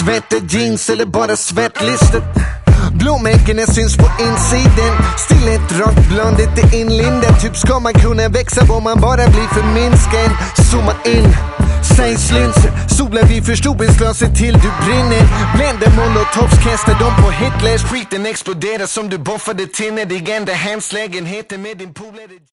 Svette jeans eller bara svettlistet. Blåmärkena syns på insidan. Stillhet, rakt blondet är inlindat. Typ ska man kunna växa om man bara blir förminskad. Zooma in, sägs linser. Solar vid förstoringsglaset till du brinner. Bländer molotovs, kastar dem på Hitlers. Skiten exploderar som du boffade till när det enda hemslägenheten med din polare.